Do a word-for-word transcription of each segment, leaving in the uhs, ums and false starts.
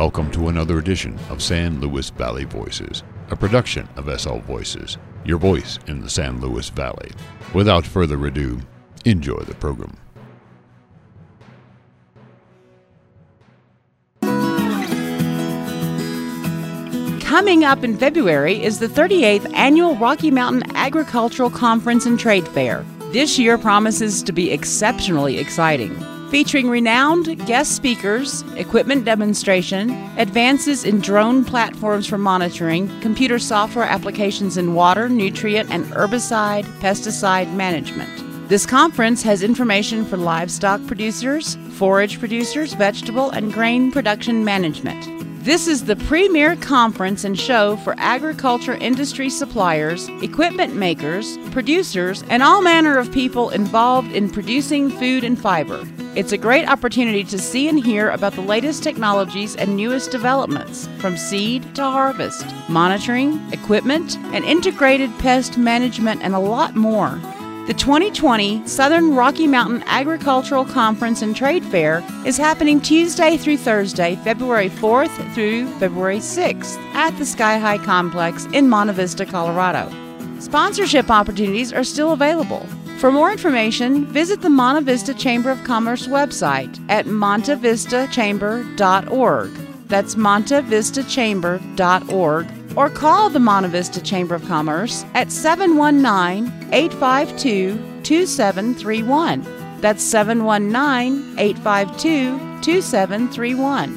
Welcome to another edition of San Luis Valley Voices, a production of S L Voices, your voice in the San Luis Valley. Without further ado, enjoy the program. Coming up in February is the thirty-eighth Annual Rocky Mountain Agricultural Conference and Trade Fair. This year promises to be exceptionally exciting, featuring renowned guest speakers, equipment demonstration, advances in drone platforms for monitoring, computer software applications in water, nutrient, and herbicide, pesticide management. This conference has information for livestock producers, forage producers, vegetable and grain production management. This is the premier conference and show for agriculture industry suppliers, equipment makers, producers, and all manner of people involved in producing food and fiber. It's a great opportunity to see and hear about the latest technologies and newest developments, from seed to harvest, monitoring, equipment, and integrated pest management, and a lot more. The twenty twenty Southern Rocky Mountain Agricultural Conference and Trade Fair is happening Tuesday through Thursday, February fourth through February sixth at the Sky High Complex in Monte Vista, Colorado. Sponsorship opportunities are still available. For more information, visit the Monte Vista Chamber of Commerce website at monte vista chamber dot org. That's monte vista chamber dot org. Or call the Monte Vista Chamber of Commerce at seven one nine, eight five two, two seven three one. That's seven one nine, eight five two, two seven three one.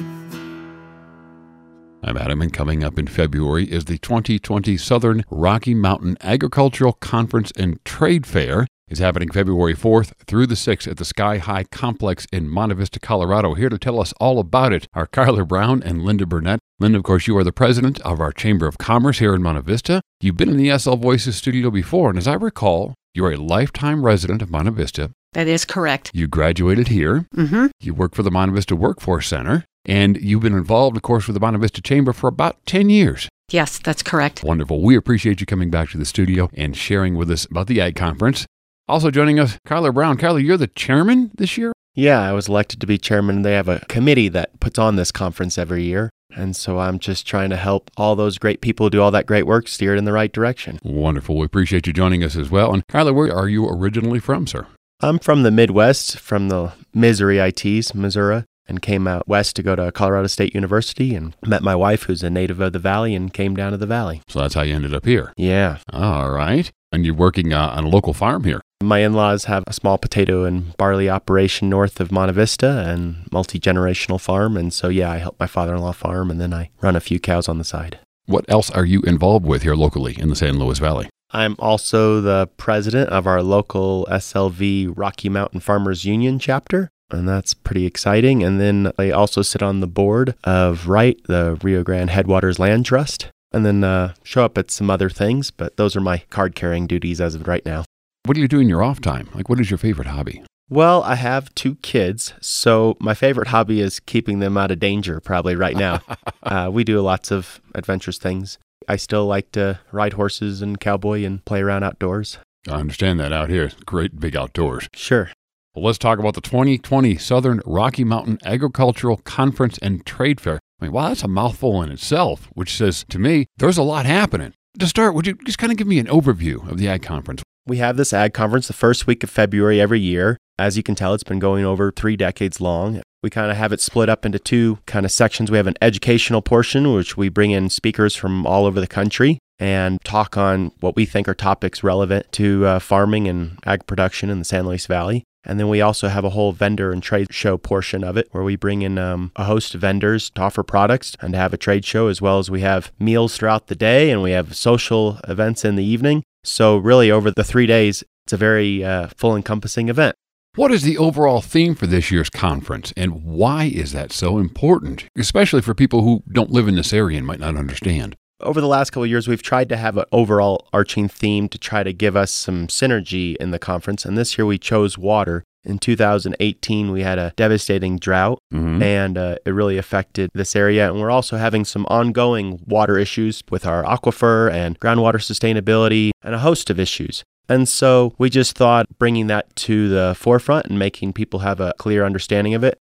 I'm Adam, and coming up in February is the twenty twenty Southern Rocky Mountain Agricultural Conference and Trade Fair. It's happening February fourth through the sixth at the Sky High Complex in Monte Vista, Colorado. Here to tell us all about it are Kyler Brown and Linda Burnett. Linda, of course, you are the president of our Chamber of Commerce here in Monte Vista. You've been in the S L Voices studio before, and as I recall, you're a lifetime resident of Monte Vista. That is correct. You graduated here. Mm-hmm. You work for the Monte Vista Workforce Center, and you've been involved, of course, with the Monte Vista Chamber for about ten years. Yes, that's correct. Wonderful. We appreciate you coming back to the studio and sharing with us about the Ag Conference. Also joining us, Kyler Brown. Kyler, you're the chairman this year? Yeah, I was elected to be chairman. They have a committee that puts on this conference every year. And so I'm just trying to help all those great people who do all that great work steer it in the right direction. Wonderful. We appreciate you joining us as well. And Kyler, where are you originally from, sir? I'm from the Midwest, from the Missouri I Ts, Missouri, and came out west to go to Colorado State University and met my wife, who's a native of the valley, and came down to the valley. So that's how you ended up here? Yeah. All right. And you're working uh, on a local farm here? My in-laws have a small potato and barley operation north of Monte Vista and multi-generational farm. And so, yeah, I help my father-in-law farm, and then I run a few cows on the side. What else are you involved with here locally in the San Luis Valley? I'm also the president of our local S L V Rocky Mountain Farmers Union chapter, and that's pretty exciting. And then I also sit on the board of RIGHT, the Rio Grande Headwaters Land Trust, and then uh, show up at some other things, but those are my card-carrying duties as of right now. What do you do in your off time? Like, what is your favorite hobby? Well, I have two kids, so my favorite hobby is keeping them out of danger probably right now. uh, we do lots of adventurous things. I still like to ride horses and cowboy and play around outdoors. I understand that out here. It's great big outdoors. Sure. Well, let's talk about the twenty twenty Southern Rocky Mountain Agricultural Conference and Trade Fair. I mean, wow, that's a mouthful in itself, which says to me, there's a lot happening. To start, would you just kind of give me an overview of the Ag Conference? We have this Ag Conference the first week of February every year. As you can tell, it's been going over three decades long. We kind of have it split up into two kind of sections. We have an educational portion, which we bring in speakers from all over the country and talk on what we think are topics relevant to uh, farming and ag production in the San Luis Valley. And then we also have a whole vendor and trade show portion of it where we bring in um, a host of vendors to offer products and to have a trade show, as well as we have meals throughout the day and we have social events in the evening. So really over the three days, it's a very uh, full encompassing event. What is the overall theme for this year's conference, and why is that so important, especially for people who don't live in this area and might not understand? Over the last couple of years, we've tried to have an overall arching theme to try to give us some synergy in the conference, and this year we chose water. In two thousand eighteen, we had a devastating drought, mm-hmm. and uh, it really affected this area. And we're also having some ongoing water issues with our aquifer and groundwater sustainability and a host of issues. And so we just thought bringing that to the forefront and making people have a clear understanding of it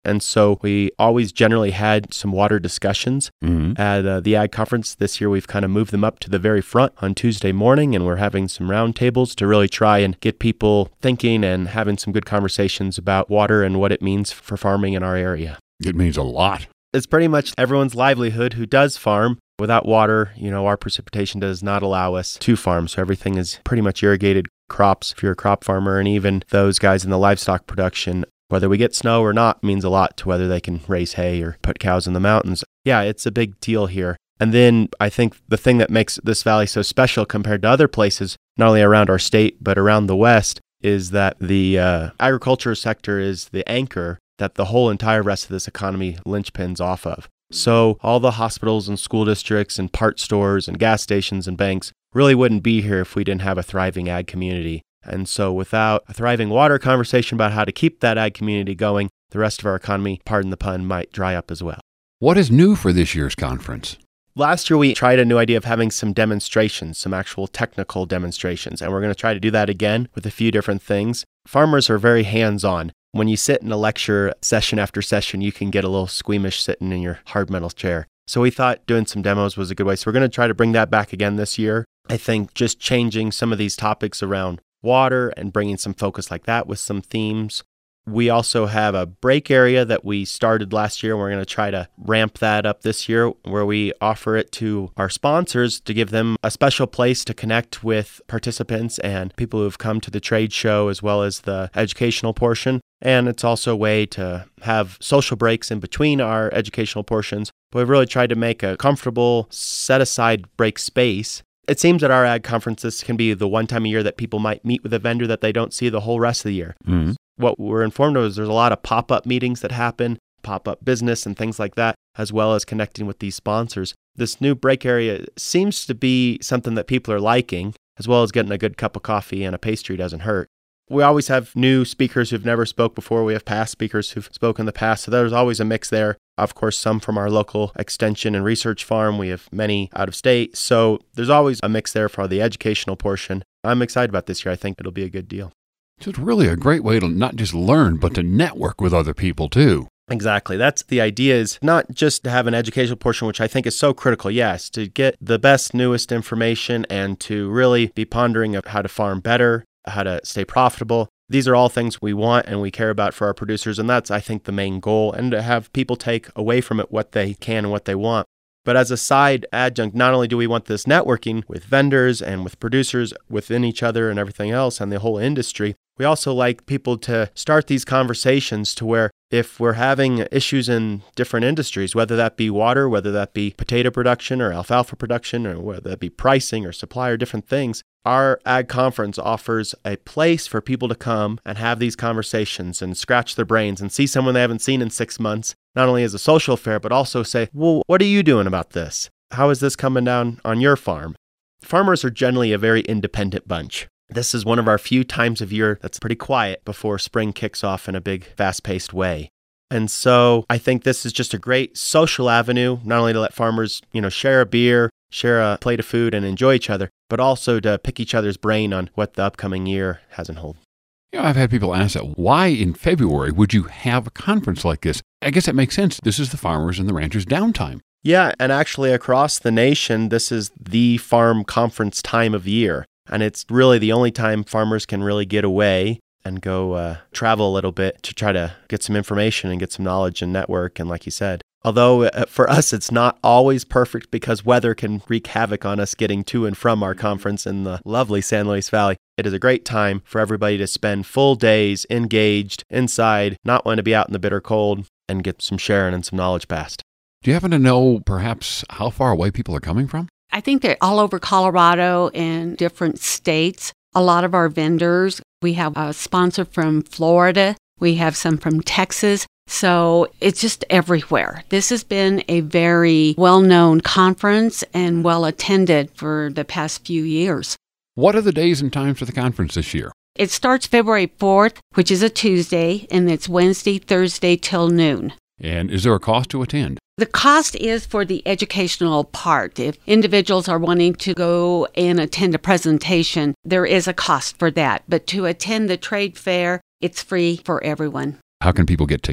And so we always generally had some water discussions Mm-hmm. at uh, the Ag Conference. This year, we've kind of moved them up to the very front on Tuesday morning, and we're having some roundtables to really try and get people thinking and having some good conversations about water and what it means for farming in our area. It means a lot. It's pretty much everyone's livelihood who does farm. Without water, you know, our precipitation does not allow us to farm. So everything is pretty much irrigated crops if you're a crop farmer, and even those guys in the livestock production. Whether we get snow or not means a lot to whether they can raise hay or put cows in the mountains. Yeah, it's a big deal here. And then I think the thing that makes this valley so special compared to other places, not only around our state, but around the West, is that the uh, agriculture sector is the anchor that the whole entire rest of this economy linchpins off of. So all the hospitals and school districts and part stores and gas stations and banks really wouldn't be here if we didn't have a thriving ag community. And so without a thriving water conversation about how to keep that ag community going, the rest of our economy, pardon the pun, might dry up as well. What is new for this year's conference? Last year, we tried a new idea of having some demonstrations, some actual technical demonstrations, and we're going to try to do that again with a few different things. Farmers are very hands-on. When you sit in a lecture session after session, you can get a little squeamish sitting in your hard metal chair. So we thought doing some demos was a good way. So we're going to try to bring that back again this year. I think just changing some of these topics around water and bringing some focus like that with some themes. We also have a break area that we started last year, and we're going to try to ramp that up this year, where we offer it to our sponsors to give them a special place to connect with participants and people who have come to the trade show, as well as the educational portion. And it's also a way to have social breaks in between our educational portions. But we've really tried to make a comfortable, set-aside break space. It seems that our ag conferences can be the one time a year that people might meet with a vendor that they don't see the whole rest of the year. Mm-hmm. What we're informed of is there's a lot of pop-up meetings that happen, pop-up business and things like that, as well as connecting with these sponsors. This new break area seems to be something that people are liking, as well as getting a good cup of coffee and a pastry doesn't hurt. We always have new speakers who've never spoke before. We have past speakers who've spoken in the past, so there's always a mix there. Of course, some from our local extension and research farm. We have many out of state, so there's always a mix there for the educational portion. I'm excited about this year. I think it'll be a good deal. So it's really a great way to not just learn, but to network with other people too. Exactly. That's the idea, is not just to have an educational portion, which I think is so critical, yes, to get the best, newest information and to really be pondering of how to farm better, how to stay profitable. These are all things we want and we care about for our producers, and that's, I think, the main goal, and to have people take away from it what they can and what they want. But as a side adjunct, not only do we want this networking with vendors and with producers within each other and everything else and the whole industry, we also like people to start these conversations to where if we're having issues in different industries, whether that be water, whether that be potato production or alfalfa production, or whether that be pricing or supply or different things, our Ag Conference offers a place for people to come and have these conversations and scratch their brains and see someone they haven't seen in six months, not only as a social affair, but also say, well, what are you doing about this? How is this coming down on your farm? Farmers are generally a very independent bunch. This is one of our few times of year that's pretty quiet before spring kicks off in a big, fast-paced way. And so I think this is just a great social avenue, not only to let farmers, you know, share a beer, share a plate of food and enjoy each other, but also to pick each other's brain on what the upcoming year has in hold. You know, I've had people ask that, why in February would you have a conference like this? I guess that makes sense. This is the farmers and the ranchers' downtime. Yeah, and actually across the nation, this is the farm conference time of year. And it's really the only time farmers can really get away and go uh, travel a little bit to try to get some information and get some knowledge and network. And like you said, although uh, for us, it's not always perfect because weather can wreak havoc on us getting to and from our conference in the lovely San Luis Valley. It is a great time for everybody to spend full days engaged inside, not want to be out in the bitter cold, and get some sharing and some knowledge passed. Do you happen to know perhaps how far away people are coming from? I think they're all over Colorado and different states. A lot of our vendors, we have a sponsor from Florida. We have some from Texas. So it's just everywhere. This has been a very well-known conference and well-attended for the past few years. What are the days and times for the conference this year? It starts February fourth, which is a Tuesday, and it's Wednesday, Thursday till noon. And is there a cost to attend? The cost is for the educational part. If individuals are wanting to go and attend a presentation, there is a cost for that. But to attend the trade fair, it's free for everyone. How can people get tickets?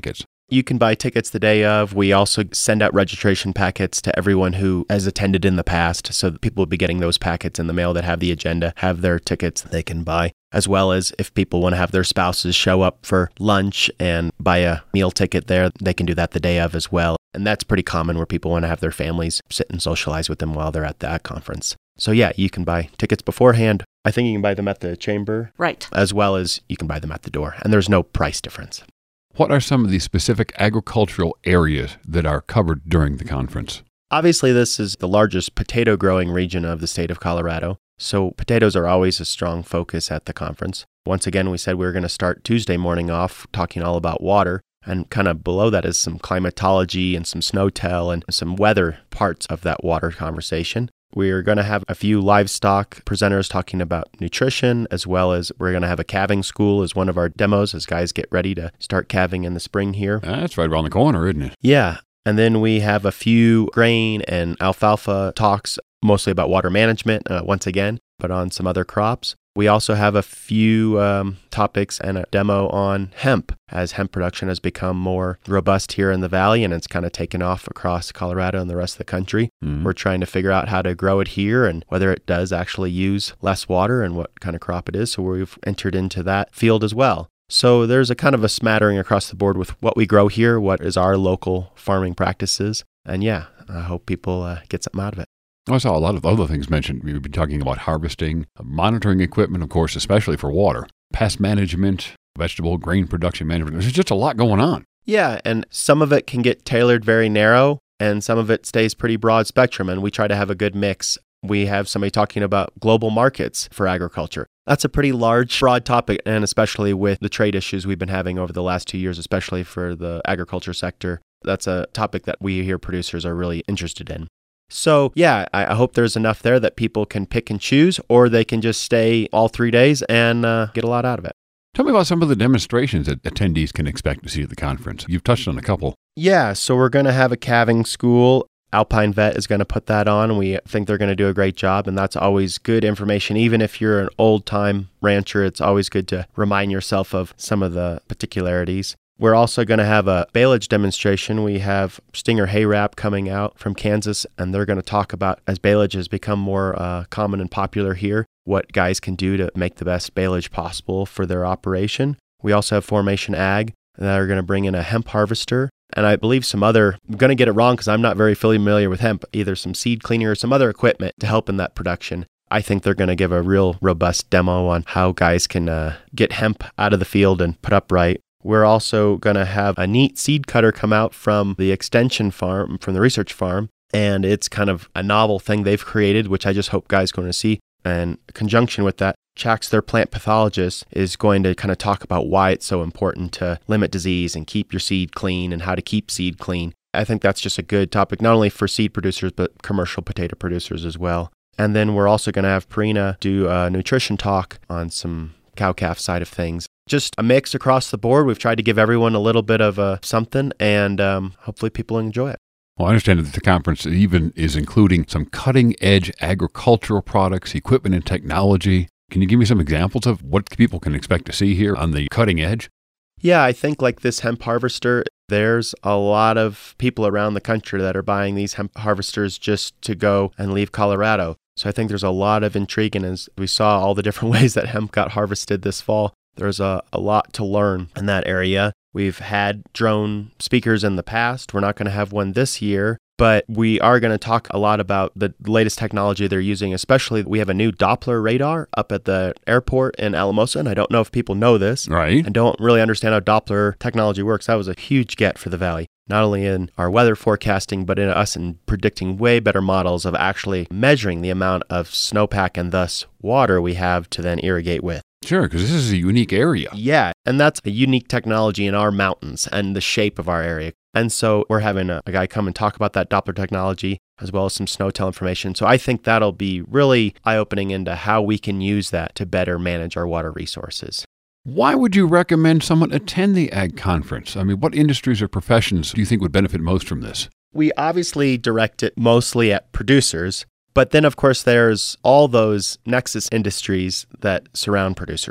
You can buy tickets the day of. We also send out registration packets to everyone who has attended in the past, so that people will be getting those packets in the mail that have the agenda, have their tickets they can buy, as well as if people want to have their spouses show up for lunch and buy a meal ticket there, they can do that the day of as well. And that's pretty common where people want to have their families sit and socialize with them while they're at that conference. So yeah, you can buy tickets beforehand. I think you can buy them at the chamber. Right. As well as you can buy them at the door. And there's no price difference. What are some of the specific agricultural areas that are covered during the conference? Obviously, this is the largest potato growing region of the state of Colorado. So potatoes are always a strong focus at the conference. Once again, we said we were going to start Tuesday morning off talking all about water. And kind of below that is some climatology and some snow-tell and some weather parts of that water conversation. We're going to have a few livestock presenters talking about nutrition, as well as we're going to have a calving school as one of our demos as guys get ready to start calving in the spring here. That's right around the corner, isn't it? Yeah. And then we have a few grain and alfalfa talks, mostly about water management, uh, once again, but on some other crops. We also have a few um, topics and a demo on hemp, as hemp production has become more robust here in the valley and it's kind of taken off across Colorado and the rest of the country. Mm-hmm. We're trying to figure out how to grow it here and whether it does actually use less water and what kind of crop it is. So we've entered into that field as well. So there's a kind of a smattering across the board with what we grow here, what is our local farming practices. And yeah, I hope people uh, get something out of it. I saw a lot of other things mentioned. We've been talking about harvesting, monitoring equipment, of course, especially for water, pest management, vegetable grain production management. There's just a lot going on. Yeah, and some of it can get tailored very narrow, and some of it stays pretty broad spectrum, and we try to have a good mix. We have somebody talking about global markets for agriculture. That's a pretty large, broad topic, and especially with the trade issues we've been having over the last two years, especially for the agriculture sector. That's a topic that we here producers are really interested in. So yeah, I hope there's enough there that people can pick and choose, or they can just stay all three days and uh, get a lot out of it. Tell me about some of the demonstrations that attendees can expect to see at the conference. You've touched on a couple. Yeah, so we're going to have a calving school. Alpine Vet is going to put that on. We think they're going to do a great job, and that's always good information. Even if you're an old-time rancher, it's always good to remind yourself of some of the particularities. We're also going to have a baleage demonstration. We have Stinger Hay Wrap coming out from Kansas, and they're going to talk about, as baleage has become more uh, common and popular here, what guys can do to make the best baleage possible for their operation. We also have Formation Ag that are going to bring in a hemp harvester, and I believe some other, I'm going to get it wrong because I'm not very familiar with hemp, either some seed cleaner or some other equipment to help in that production. I think they're going to give a real robust demo on how guys can uh, get hemp out of the field and put up right. We're also going to have a neat seed cutter come out from the extension farm, from the research farm, and it's kind of a novel thing they've created, which I just hope guys are going to see. And in conjunction with that, Chax, their plant pathologist, is going to kind of talk about why it's so important to limit disease and keep your seed clean and how to keep seed clean. I think that's just a good topic, not only for seed producers, but commercial potato producers as well. And then we're also going to have Purina do a nutrition talk on some cow-calf side of things. Just a mix across the board. We've tried to give everyone a little bit of uh, something, and um, hopefully people enjoy it. Well, I understand that the conference even is including some cutting-edge agricultural products, equipment, and technology. Can you give me some examples of what people can expect to see here on the cutting edge? Yeah, I think like this hemp harvester, there's a lot of people around the country that are buying these hemp harvesters just to go and leave Colorado. So I think there's a lot of intrigue, and as we saw all the different ways that hemp got harvested this fall, there's a, a lot to learn in that area. We've had drone speakers in the past. We're not going to have one this year, but we are going to talk a lot about the latest technology they're using, especially we have a new Doppler radar up at the airport in Alamosa, and I don't know if people know this. Right. And don't really understand how Doppler technology works. That was a huge get for the Valley, not only in our weather forecasting, but in us in predicting way better models of actually measuring the amount of snowpack and thus water we have to then irrigate with. Sure, because this is a unique area. Yeah, and that's a unique technology in our mountains and the shape of our area. And so we're having a, a guy come and talk about that Doppler technology as well as some snow-tell information. So I think that'll be really eye-opening into how we can use that to better manage our water resources. Why would you recommend someone attend the Ag Conference? I mean, what industries or professions do you think would benefit most from this? We obviously direct it mostly at producers. But then, of course, there's all those nexus industries that surround producers.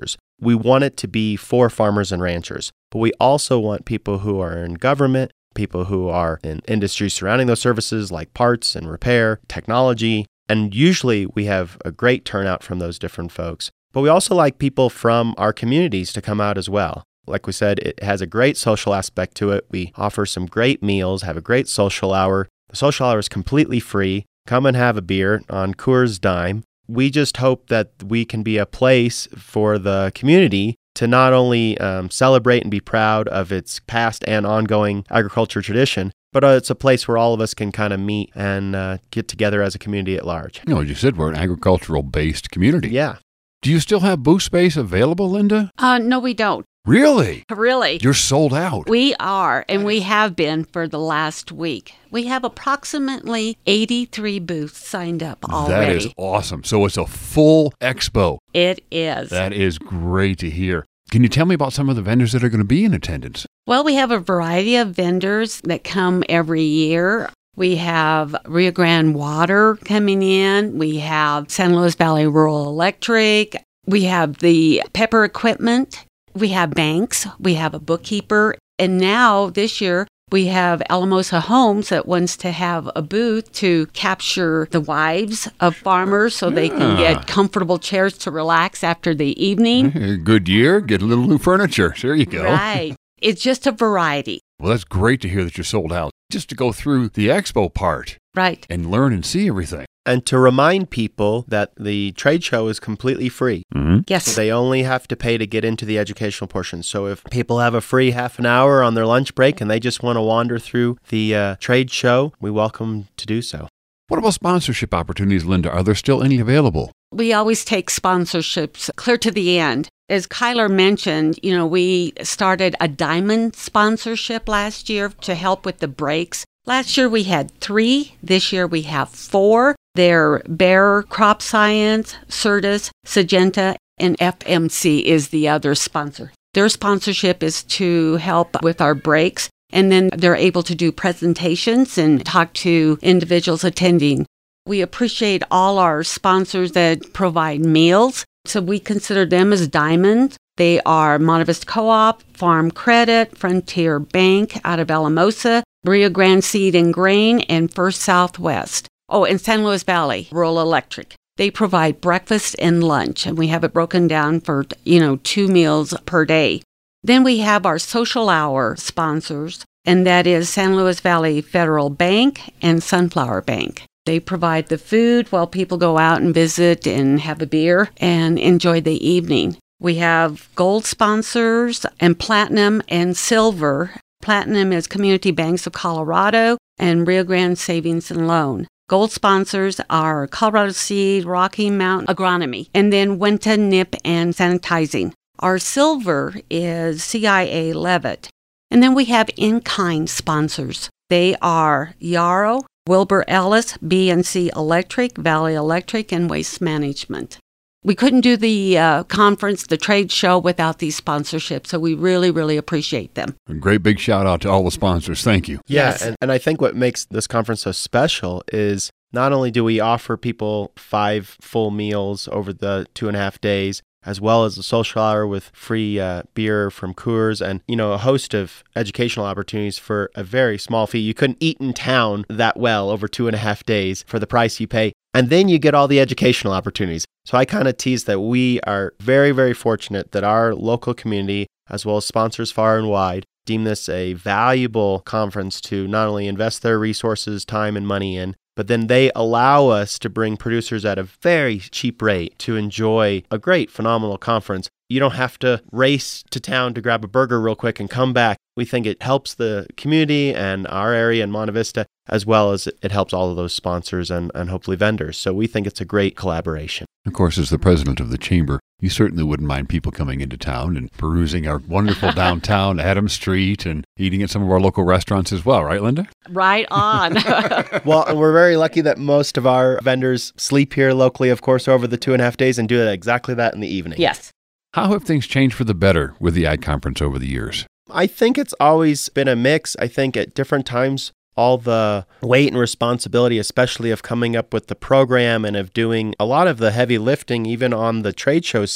We want it to be for farmers and ranchers, but we also want people who are in government, people who are in industries surrounding those services like parts and repair, technology, and usually we have a great turnout from those different folks. But we also like people from our communities to come out as well. Like we said, it has a great social aspect to it. We offer some great meals, have a great social hour. The social hour is completely free. Come and have a beer on Coors dime. We just hope that we can be a place for the community to not only um, celebrate and be proud of its past and ongoing agriculture tradition, but uh, it's a place where all of us can kind of meet and uh, get together as a community at large. You know, as you said, we're an agricultural-based community. Yeah. Do you still have booth space available, Linda? Uh, no, we don't. Really? Really. You're sold out. We are, and we have been for the last week. We have approximately eighty-three booths signed up already. That is awesome. So it's a full expo. It is. That is great to hear. Can you tell me about some of the vendors that are going to be in attendance? Well, we have a variety of vendors that come every year. We have Rio Grande Water coming in. We have San Luis Valley Rural Electric. We have the Pepper Equipment. We have banks. We have a bookkeeper. And now, this year, we have Alamosa Homes that wants to have a booth to capture the wives of farmers so they can Yeah. get comfortable chairs to relax after the evening. Good year. Get a little new furniture. There you go. Right. It's just a variety. Well, that's great to hear that you're sold out. Just to go through the expo part Right. and learn and see everything. And to remind people that the trade show is completely free. Mm-hmm. Yes. They only have to pay to get into the educational portion. So if people have a free half an hour on their lunch break and they just want to wander through the uh, trade show, we welcome to do so. What about sponsorship opportunities, Linda? Are there still any available? We always take sponsorships clear to the end. As Kyler mentioned, you know, we started a diamond sponsorship last year to help with the breaks. Last year we had three. This year we have four. They're Bayer Crop Science, Certus, Syngenta, and F M C is the other sponsor. Their sponsorship is to help with our breaks, and then they're able to do presentations and talk to individuals attending. We appreciate all our sponsors that provide meals, so we consider them as diamonds. They are Monte Vista Co-op, Farm Credit, Frontier Bank out of Alamosa, Rio Grande Seed and Grain, and First Southwest. Oh, and San Luis Valley Rural Electric. They provide breakfast and lunch, and we have it broken down for, you know, two meals per day. Then we have our social hour sponsors, and that is San Luis Valley Federal Bank and Sunflower Bank. They provide the food while people go out and visit and have a beer and enjoy the evening. We have gold sponsors and platinum and silver. Platinum is Community Banks of Colorado and Rio Grande Savings and Loan. Gold sponsors are Colorado Seed, Rocky Mountain Agronomy, and then Wenta, Nip, and Sanitizing. Our silver is C I A Levitt. And then we have in-kind sponsors. They are Yarrow, Wilbur Ellis, B and C Electric, Valley Electric, and Waste Management. We couldn't do the uh, conference, the trade show, without these sponsorships, so we really, really appreciate them. A great big shout out to all the sponsors. Thank you. Yeah, Yes. and, and I think what makes this conference so special is not only do we offer people five full meals over the two and a half days, as well as a social hour with free uh, beer from Coors and, you know, a host of educational opportunities for a very small fee. You couldn't eat in town that well over two and a half days for the price you pay. And then you get all the educational opportunities. So I kind of tease that we are very, very fortunate that our local community, as well as sponsors far and wide, deem this a valuable conference to not only invest their resources, time, and money in, but then they allow us to bring producers at a very cheap rate to enjoy a great, phenomenal conference. You don't have to race to town to grab a burger real quick and come back. We think it helps the community and our area in Monte Vista, as well as it helps all of those sponsors and, and hopefully vendors. So we think it's a great collaboration. Of course, as the president of the chamber, you certainly wouldn't mind people coming into town and perusing our wonderful downtown, Adams Street, and eating at some of our local restaurants as well, right, Linda? Right on. Well, and we're very lucky that most of our vendors sleep here locally, of course, over the two and a half days and do exactly that in the evening. Yes. How have things changed for the better with the Ag Conference over the years? I think it's always been a mix. I think at different times, all the weight and responsibility, especially of coming up with the program and of doing a lot of the heavy lifting, even on the trade show side,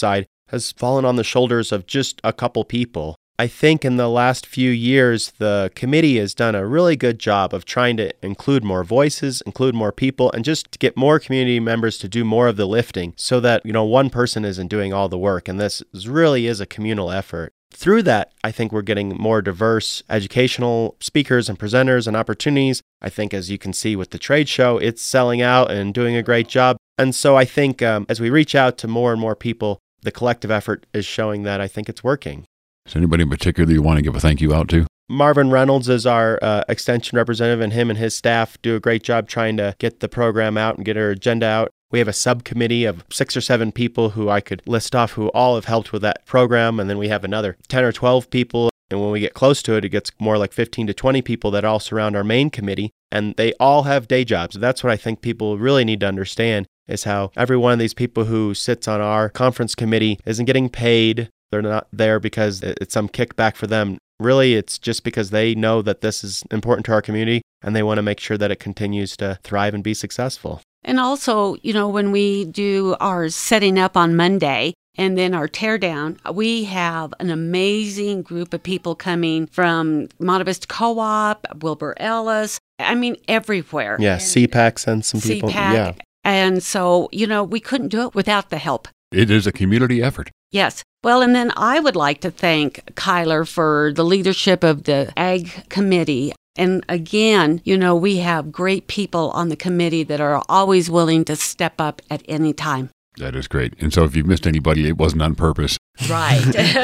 has fallen on the shoulders of just a couple people. I think in the last few years, the committee has done a really good job of trying to include more voices, include more people, and just to get more community members to do more of the lifting so that, you know, one person isn't doing all the work. And this really is a communal effort. Through that, I think we're getting more diverse educational speakers and presenters and opportunities. I think, as you can see with the trade show, it's selling out and doing a great job. And so I think um, as we reach out to more and more people, the collective effort is showing that I think it's working. Is there anybody in particular you want to give a thank you out to? Marvin Reynolds is our uh, extension representative, and him and his staff do a great job trying to get the program out and get our agenda out. We have a subcommittee of six or seven people who I could list off who all have helped with that program, and then we have another ten or twelve people, and when we get close to it, it gets more like fifteen to twenty people that all surround our main committee, and they all have day jobs. That's what I think people really need to understand, is how every one of these people who sits on our conference committee isn't getting paid. They're not there because it's some kickback for them. Really, it's just because they know that this is important to our community and they want to make sure that it continues to thrive and be successful. And also, you know, when we do our setting up on Monday and then our teardown, we have an amazing group of people coming from Monte Vista Co-op, Wilbur Ellis, I mean, everywhere. Yeah, C PAC sends some people. C PAC. Yeah. And so, you know, we couldn't do it without the help. It is a community effort. Yes. Well, and then I would like to thank Kyler for the leadership of the Ag Committee. And again, you know, we have great people on the committee that are always willing to step up at any time. That is great. And so if you've missed anybody, it wasn't on purpose. Right.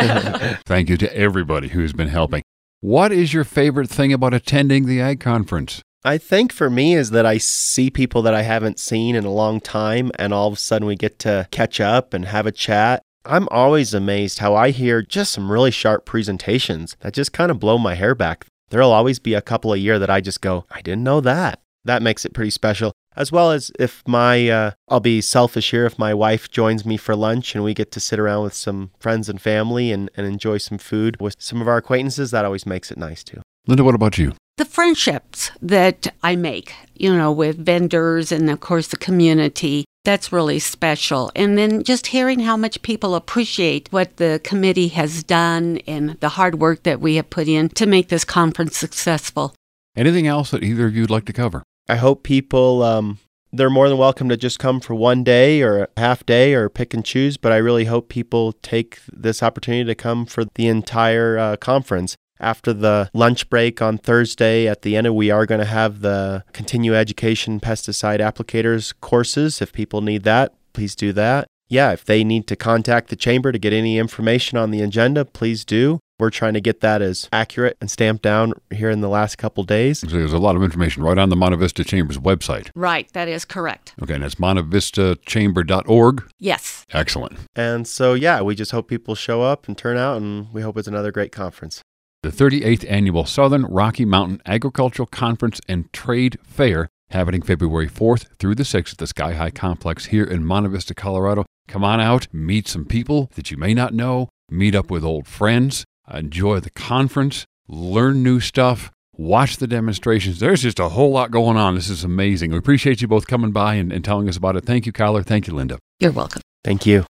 Thank you to everybody who's been helping. What is your favorite thing about attending the Ag Conference? I think for me is that I see people that I haven't seen in a long time, and all of a sudden we get to catch up and have a chat. I'm always amazed how I hear just some really sharp presentations that just kind of blow my hair back. There'll always be a couple a year that I just go, I didn't know that. That makes it pretty special. As well as if my, uh, I'll be selfish here, if my wife joins me for lunch and we get to sit around with some friends and family and, and enjoy some food with some of our acquaintances, that always makes it nice too. Linda, what about you? The friendships that I make, you know, with vendors and, of course, the community, that's really special. And then just hearing how much people appreciate what the committee has done and the hard work that we have put in to make this conference successful. Anything else that either of you would like to cover? I hope people, um, they're more than welcome to just come for one day or a half day or pick and choose, but I really hope people take this opportunity to come for the entire uh, conference. After the lunch break on Thursday, at the end, we are going to have the Continue Education Pesticide Applicators courses. If people need that, please do that. Yeah, if they need to contact the Chamber to get any information on the agenda, please do. We're trying to get that as accurate and stamped down here in the last couple days. So there's a lot of information right on the Monte Vista Chamber's website. Right, that is correct. Okay, and it's monte vista chamber dot org? Yes. Excellent. And so, yeah, we just hope people show up and turn out, and we hope it's another great conference. The thirty-eighth Annual Southern Rocky Mountain Agricultural Conference and Trade Fair, happening February fourth through the sixth at the Sky High Complex here in Monte Vista, Colorado. Come on out, meet some people that you may not know, meet up with old friends, enjoy the conference, learn new stuff, watch the demonstrations. There's just a whole lot going on. This is amazing. We appreciate you both coming by and, and telling us about it. Thank you, Kyler. Thank you, Linda. You're welcome. Thank you.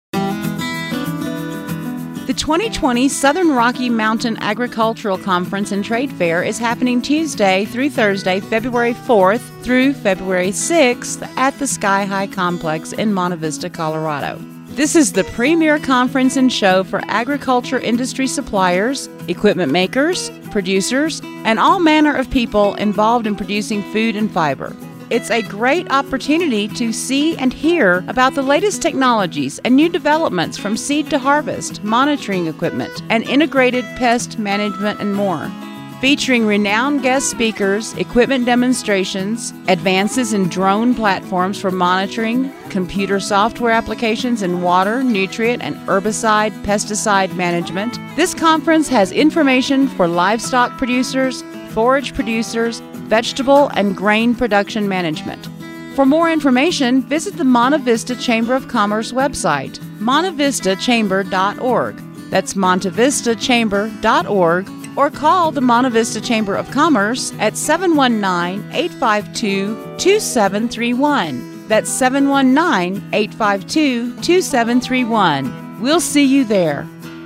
The twenty twenty Southern Rocky Mountain Agricultural Conference and Trade Fair is happening Tuesday through Thursday, February fourth through February sixth at the Sky High Complex in Monte Vista, Colorado. This is the premier conference and show for agriculture industry suppliers, equipment makers, producers, and all manner of people involved in producing food and fiber. It's a great opportunity to see and hear about the latest technologies and new developments from seed to harvest, monitoring equipment, and integrated pest management and more. Featuring renowned guest speakers, equipment demonstrations, advances in drone platforms for monitoring, computer software applications in water, nutrient, and herbicide, pesticide management. This conference has information for livestock producers, forage producers, vegetable and grain production management. For more information, visit the Monte Vista Chamber of Commerce website, monte vista chamber dot org. That's monte vista chamber dot org, or call the Monte Vista Chamber of Commerce at seven one nine, eight five two, two seven three one. That's seven one nine, eight five two, two seven three one. We'll see you there.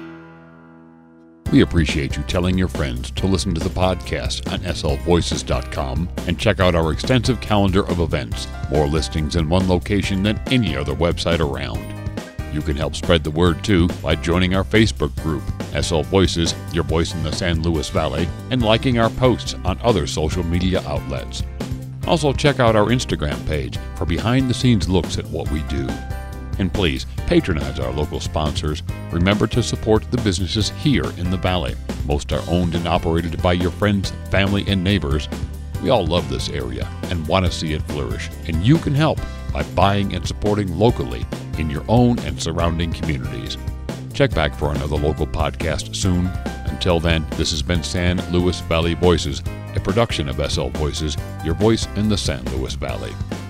We appreciate you telling your friends to listen to the podcast on S L voices dot com and check out our extensive calendar of events, more listings in one location than any other website around. You can help spread the word too by joining our Facebook group, S L Voices, Your Voice in the San Luis Valley, and liking our posts on other social media outlets. Also check out our Instagram page for behind-the-scenes looks at what we do. And please, patronize our local sponsors. Remember to support the businesses here in the Valley. Most are owned and operated by your friends, family, and neighbors. We all love this area and want to see it flourish, and you can help by buying and supporting locally in your own and surrounding communities. Check back for another local podcast soon. Until then, this has been San Luis Valley Voices, a production of S L Voices, your voice in the San Luis Valley.